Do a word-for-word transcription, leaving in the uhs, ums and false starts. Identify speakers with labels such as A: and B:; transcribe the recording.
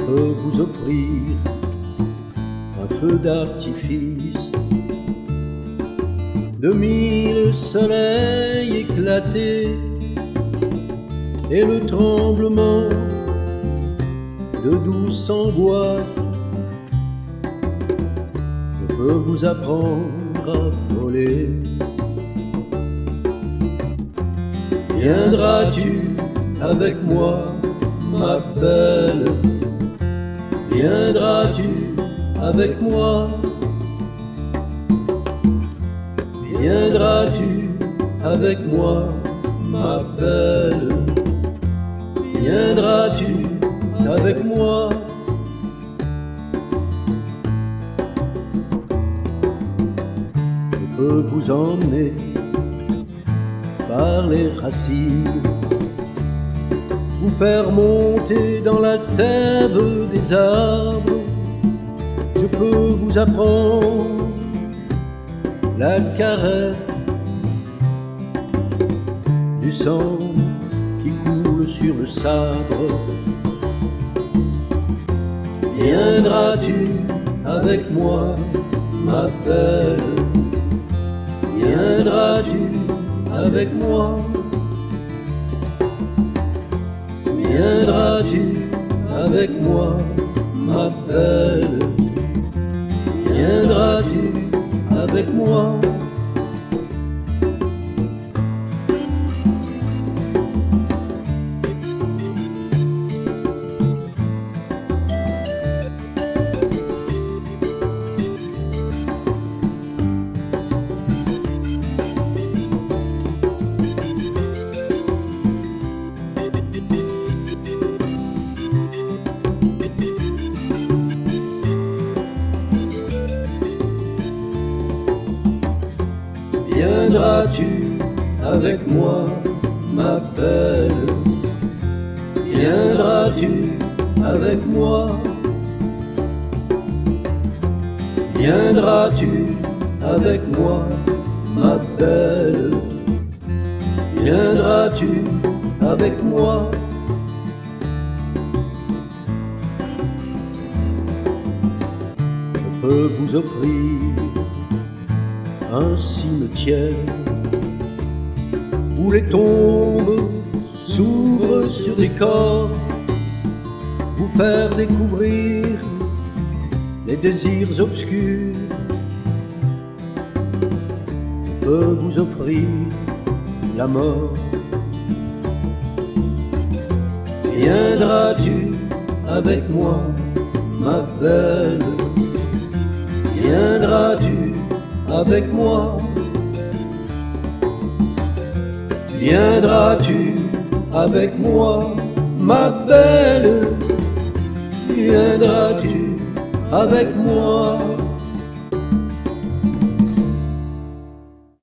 A: peux vous offrir un feu d'artifice de mille soleils éclatés et le tremblement de douce angoisse. Je peux vous apprendre à voler. Viendras-tu avec moi, ma belle? Viendras-tu avec moi? Viendras-tu avec moi, ma belle? Viendras-tu avec moi? Je peux vous emmener par les racines, vous faire monter dans la sève des arbres. Je peux vous apprendre la caresse du sang qui coule sur le sabre. Viendras-tu avec moi, ma belle? Viendras-tu avec moi? Viendras-tu avec moi, ma belle? Viendras-tu avec moi? Viendras-tu avec moi, ma belle? Viendras-tu avec moi? Viendras-tu avec moi, ma belle? Viendras-tu avec moi? Je peux vous offrir un cimetière où les tombes s'ouvrent sur des corps, vous faire découvrir les désirs obscurs. Je peux vous offrir la mort. Viendras-tu avec moi, ma belle? Viendras-tu avec moi? Viendras-tu avec moi, ma belle? Viendras-tu avec moi?